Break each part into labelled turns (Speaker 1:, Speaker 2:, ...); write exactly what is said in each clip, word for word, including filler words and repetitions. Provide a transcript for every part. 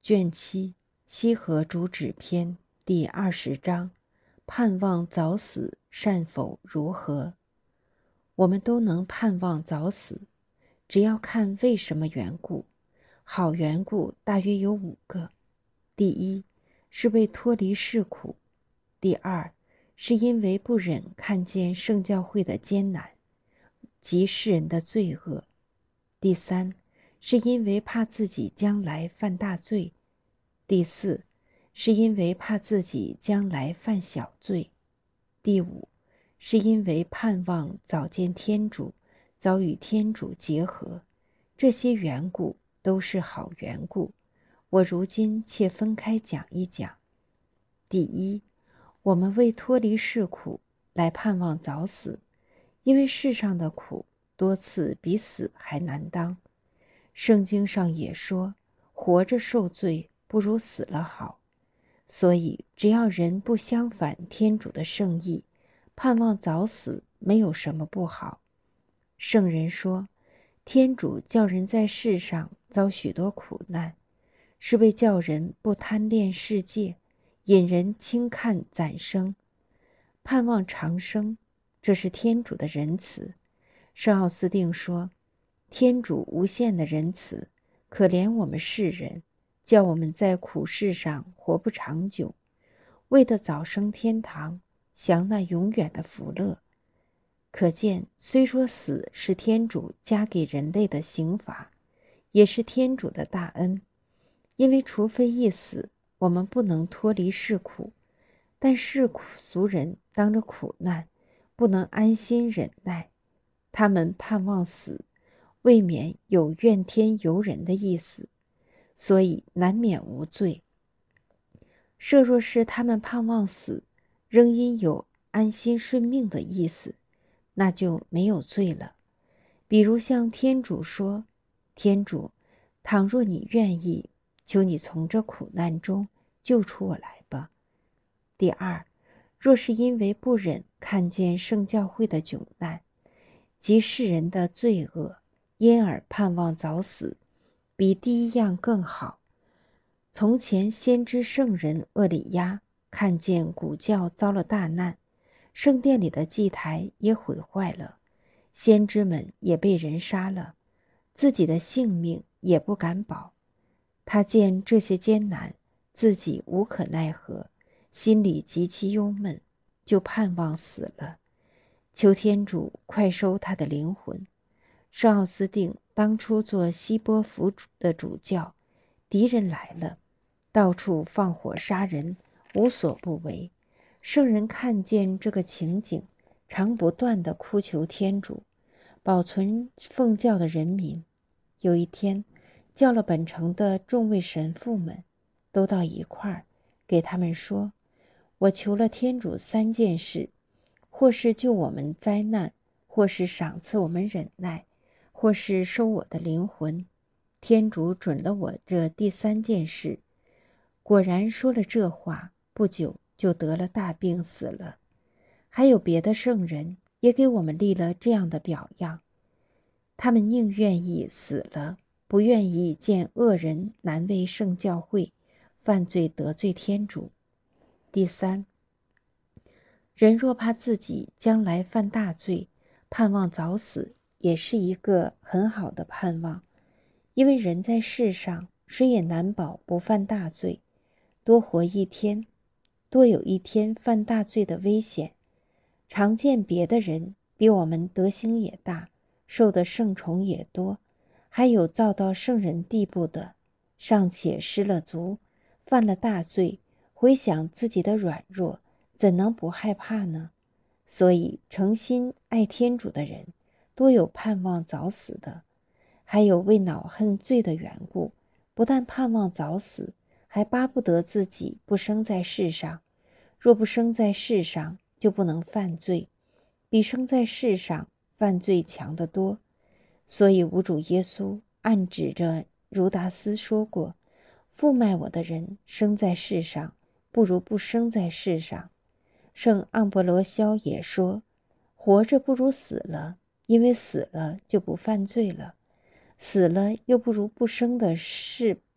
Speaker 1: 卷七西河主旨篇第二十章，盼望早死善否如何？我们都能盼望早死，只要看为什么缘故。好缘故大约有五个：第一，是为脱离世苦；第二，是因为不忍看见圣教会的艰难及世人的罪恶；第三，是因为怕自己将来犯大罪；第四，是因为怕自己将来犯小罪；第五，是因为盼望早见天主，早与天主结合。这些缘故都是好缘故，我如今且分开讲一讲。第一，我们为脱离世苦来盼望早死，因为世上的苦多次比死还难当。圣经上也说，活着受罪不如死了好。所以只要人不相反天主的圣意，盼望早死没有什么不好。圣人说，天主叫人在世上遭许多苦难，是为叫人不贪恋世界，引人轻看暂生，盼望长生，这是天主的仁慈。圣奥斯定说，天主无限的仁慈，可怜我们世人，叫我们在苦世上活不长久，为的早升天堂，享那永远的福乐。可见，虽说死是天主加给人类的刑罚，也是天主的大恩，因为除非一死，我们不能脱离世苦。但世俗人当着苦难，不能安心忍耐，他们盼望死，未免有怨天尤人的意思，所以难免无罪。设若是他们盼望死，仍因有安心顺命的意思，那就没有罪了。比如向天主说，天主，倘若你愿意，求你从这苦难中救出我来吧。第二，若是因为不忍看见圣教会的窘难及世人的罪恶，因而盼望早死，比第一样更好。从前先知圣人厄里亚看见古教遭了大难，圣殿里的祭台也毁坏了，先知们也被人杀了，自己的性命也不敢保。他见这些艰难，自己无可奈何，心里极其忧闷，就盼望死了，求天主快收他的灵魂。圣奥斯定当初做西波福的主教，敌人来了，到处放火杀人，无所不为。圣人看见这个情景，常不断地哭求天主保存奉教的人民。有一天，叫了本城的众位神父们都到一块儿，给他们说，我求了天主三件事，或是救我们灾难，或是赏赐我们忍耐，或是收我的灵魂。天主准了我这第三件事。果然说了这话，不久就得了大病死了。还有别的圣人也给我们立了这样的表样，他们宁愿意死了，不愿意见恶人难为圣教会，犯罪得罪天主。第三，人若怕自己将来犯大罪，盼望早死，也是一个很好的盼望。因为人在世上，谁也难保不犯大罪，多活一天，多有一天犯大罪的危险。常见别的人比我们德行也大，受的圣宠也多，还有造到圣人地步的，尚且失了足，犯了大罪，回想自己的软弱，怎能不害怕呢？所以诚心爱天主的人，多有盼望早死的。还有为恼恨罪的缘故，不但盼望早死，还巴不得自己不生在世上。若不生在世上，就不能犯罪，比生在世上犯罪强得多。所以吾主耶稣暗指着儒达斯说过，负卖我的人生在世上，不如不生在世上。圣盎伯罗肖也说，活着不如死了，因为死了就不犯罪了，死了又不如不生的世，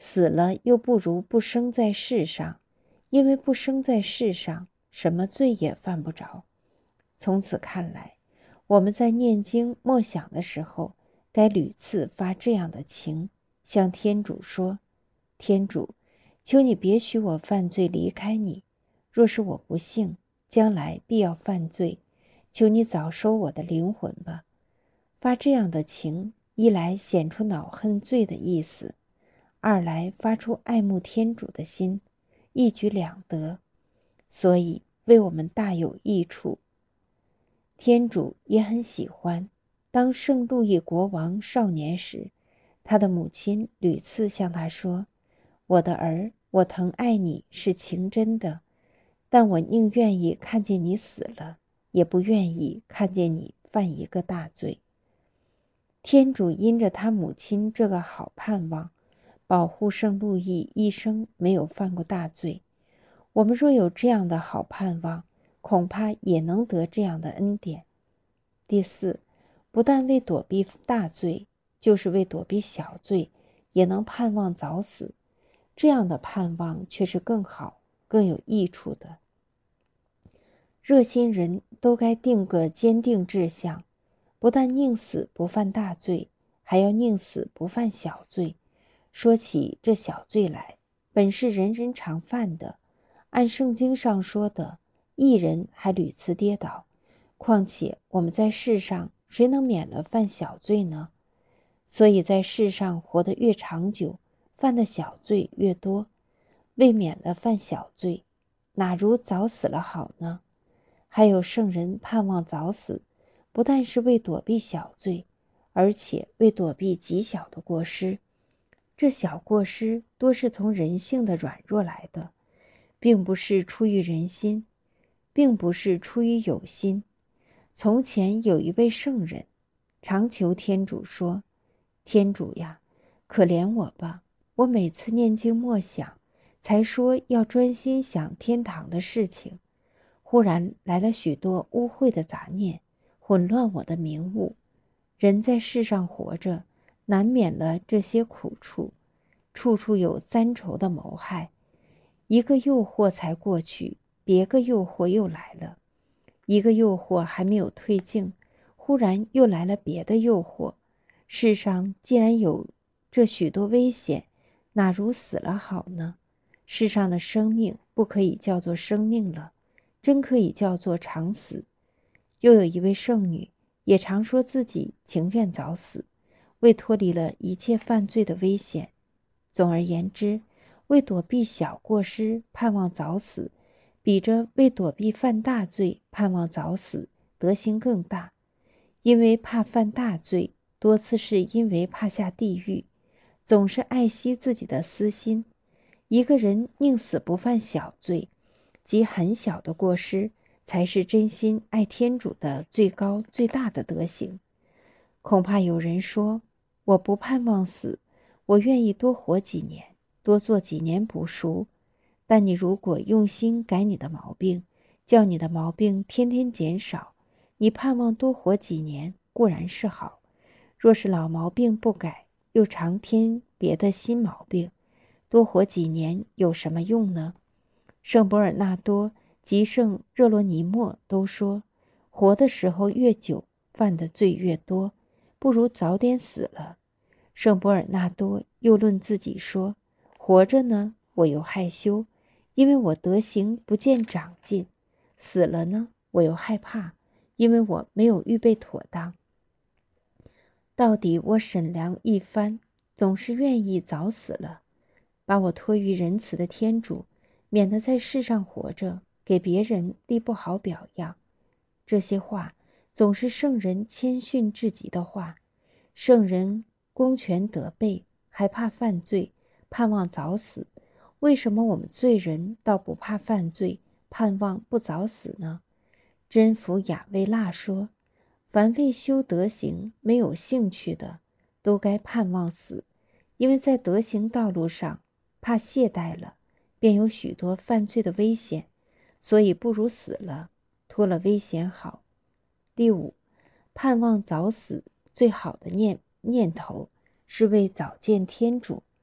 Speaker 1: 死了又不如不生在世上，因为不生在世上，什么罪也犯不着。从此看来，我们在念经默想的时候，该屡次发这样的情，向天主说：天主，求你别许我犯罪离开你，若是我不幸，将来必要犯罪，求你早收我的灵魂吧。发这样的情，一来显出恼恨罪的意思，二来发出爱慕天主的心，一举两得，所以为我们大有益处。天主也很喜欢，当圣路易国王少年时，他的母亲屡次向他说：我的儿，我疼爱你是情真的，但我宁愿意看见你死了，也不愿意看见你犯一个大罪。天主因着他母亲这个好盼望，保护圣路易一生没有犯过大罪。我们若有这样的好盼望，恐怕也能得这样的恩典。第四，不但为躲避大罪，就是为躲避小罪，也能盼望早死。这样的盼望却是更好、更有益处的。热心人都该定个坚定志向，不但宁死不犯大罪，还要宁死不犯小罪。说起这小罪来，本是人人常犯的，按圣经上说的，义人还屡次跌倒，况且我们在世上谁能免了犯小罪呢？所以在世上活得越长久，犯的小罪越多，为免了犯小罪，哪如早死了好呢？还有圣人盼望早死，不但是为躲避小罪，而且为躲避极小的过失。这小过失多是从人性的软弱来的，并不是出于人心，并不是出于有心。从前有一位圣人，常求天主说：天主呀，可怜我吧，我每次念经默想，才说要专心想天堂的事情，忽然来了许多污秽的杂念，混乱我的明悟。人在世上活着，难免了这些苦处，处处有三重的谋害。一个诱惑才过去，别个诱惑又来了；一个诱惑还没有退尽，忽然又来了别的诱惑。世上既然有这许多危险，哪如死了好呢？世上的生命不可以叫做生命了，真可以叫做常死。又有一位圣女，也常说自己情愿早死，为脱离了一切犯罪的危险。总而言之，为躲避小过失盼望早死，比着为躲避犯大罪盼望早死德行更大。因为怕犯大罪，多次是因为怕下地狱，总是爱惜自己的私心。一个人宁死不犯小罪，即很小的过失，才是真心爱天主的最高最大的德行。恐怕有人说，我不盼望死，我愿意多活几年，多做几年补赎。但你如果用心改你的毛病，叫你的毛病天天减少，你盼望多活几年固然是好，若是老毛病不改，又常添别的新毛病，多活几年有什么用呢？圣伯尔纳多及圣热罗尼莫都说，活的时候越久，犯的罪越多，不如早点死了。圣伯尔纳多又论自己说，活着呢，我又害羞，因为我德行不见长进；死了呢，我又害怕，因为我没有预备妥当。到底我审量一番，总是愿意早死了，把我托于仁慈的天主，免得在世上活着给别人立不好表样。这些话总是圣人谦逊至极的话。圣人公权得备，还怕犯罪，盼望早死。为什么我们罪人倒不怕犯罪，盼望不早死呢？真福雅维腊说，凡为修德行没有兴趣的，都该盼望死，因为在德行道路上怕懈怠了，便有许多犯罪的危险，所以不如死了，脱了危险好。第五，盼望早死最好的念念头是为早见天主。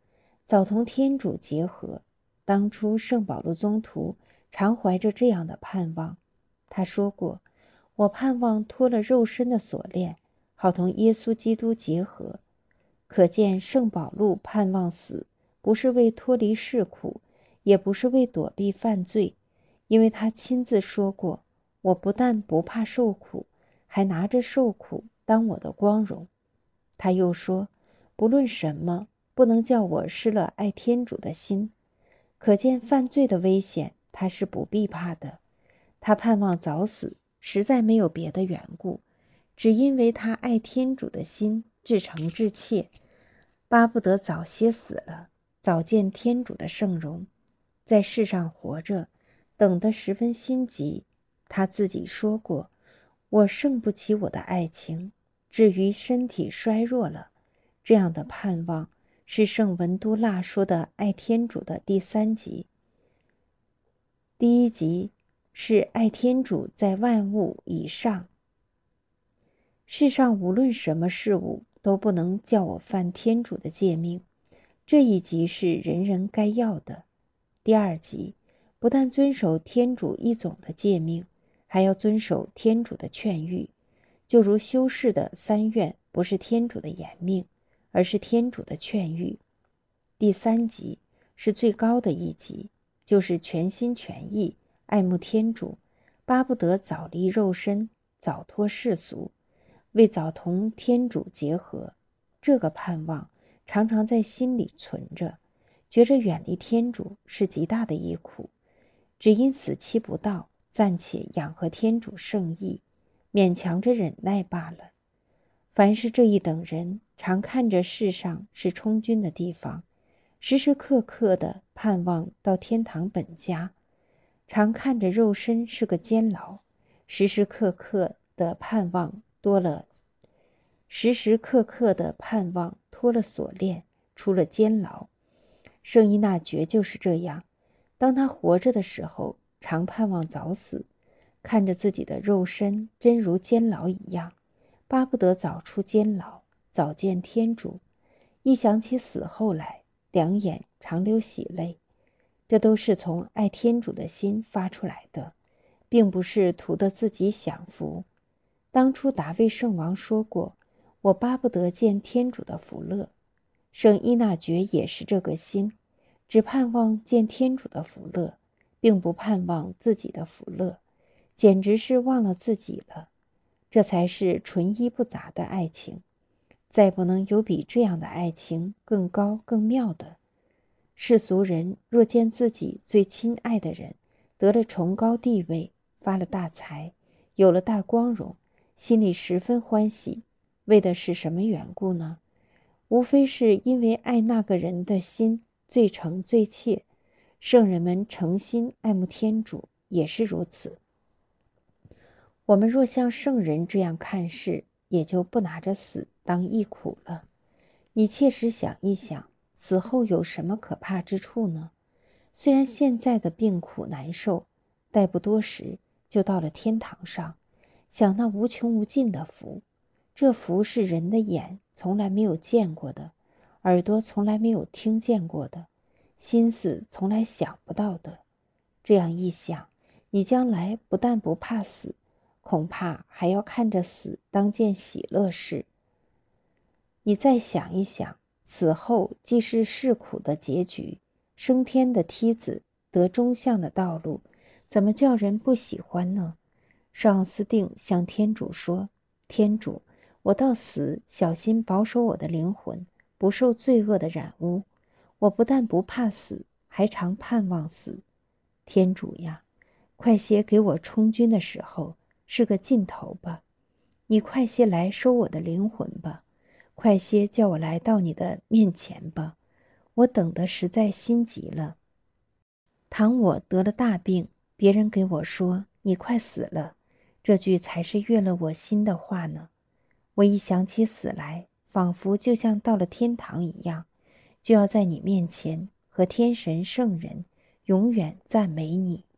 Speaker 1: 早同天主结合。当初圣保禄宗徒常怀着这样的盼望，他说过，我盼望脱了肉身的锁链，好同耶稣基督结合。可见圣保禄盼望死，不是为脱离世苦，也不是为躲避犯罪，因为他亲自说过，我不但不怕受苦，还拿着受苦当我的光荣。他又说，不论什么，不能叫我失了爱天主的心。可见犯罪的危险，他是不必怕的。他盼望早死，实在没有别的缘故，只因为他爱天主的心至诚至切，巴不得早些死了，早见天主的圣容。在世上活着，等得十分心急。他自己说过，我胜不起我的爱情，至于身体衰弱了。这样的盼望是圣文都腊说的爱天主的第三集。第一集是爱天主在万物以上。世上无论什么事物都不能叫我犯天主的诫命，这一集是人人该要的。第二集不但遵守天主一总的诫命，还要遵守天主的劝谕，就如修士的三愿不是天主的严命，而是天主的劝谕。第三集是最高的一集，就是全心全意爱慕天主，巴不得早离肉身，早脱世俗，为早同天主结合。这个盼望常常在心里存着，觉着远离天主是极大的一苦，只因死期不到，暂且养和天主圣意，勉强着忍耐罢了。凡是这一等人，常看着世上是充军的地方，时时刻刻地盼望到天堂本家，常看着肉身是个监牢，时时刻刻地盼望多了，时时刻刻地盼望脱了锁链，出了监牢。圣依纳爵就是这样，当他活着的时候，常盼望早死，看着自己的肉身真如监牢一样，巴不得早出监牢，早见天主。一想起死后来，两眼常流喜泪。这都是从爱天主的心发出来的，并不是图得自己享福。当初达味圣王说过，我巴不得见天主的福乐。圣依纳爵也是这个心，只盼望见天主的福乐，并不盼望自己的福乐，简直是忘了自己了。这才是纯一不杂的爱情，再不能有比这样的爱情更高更妙的。世俗人若见自己最亲爱的人得了崇高地位，发了大财，有了大光荣，心里十分欢喜，为的是什么缘故呢？无非是因为爱那个人的心最诚最切。圣人们诚心爱慕天主也是如此。我们若像圣人这样看事，也就不拿着死当一苦了。你切实想一想，死后有什么可怕之处呢？虽然现在的病苦难受，待不多时就到了天堂上，想那无穷无尽的福。这福是人的眼从来没有见过的，耳朵从来没有听见过的，心思从来想不到的。这样一想，你将来不但不怕死，恐怕还要看着死当件喜乐事。你再想一想，死后既是世苦的结局，升天的梯子，得中相的道路，怎么叫人不喜欢呢？圣奥斯定向天主说，天主，我到死小心保守我的灵魂，不受罪恶的染污。我不但不怕死，还常盼望死。天主呀，快些给我充军的时候是个尽头吧，你快些来收我的灵魂吧，快些叫我来到你的面前吧，我等得实在心急了。倘我得了大病，别人给我说你快死了，这句才是悦了我心的话呢。我一想起死来，仿佛就像到了天堂一样，就要在你面前和天神圣人永远赞美你。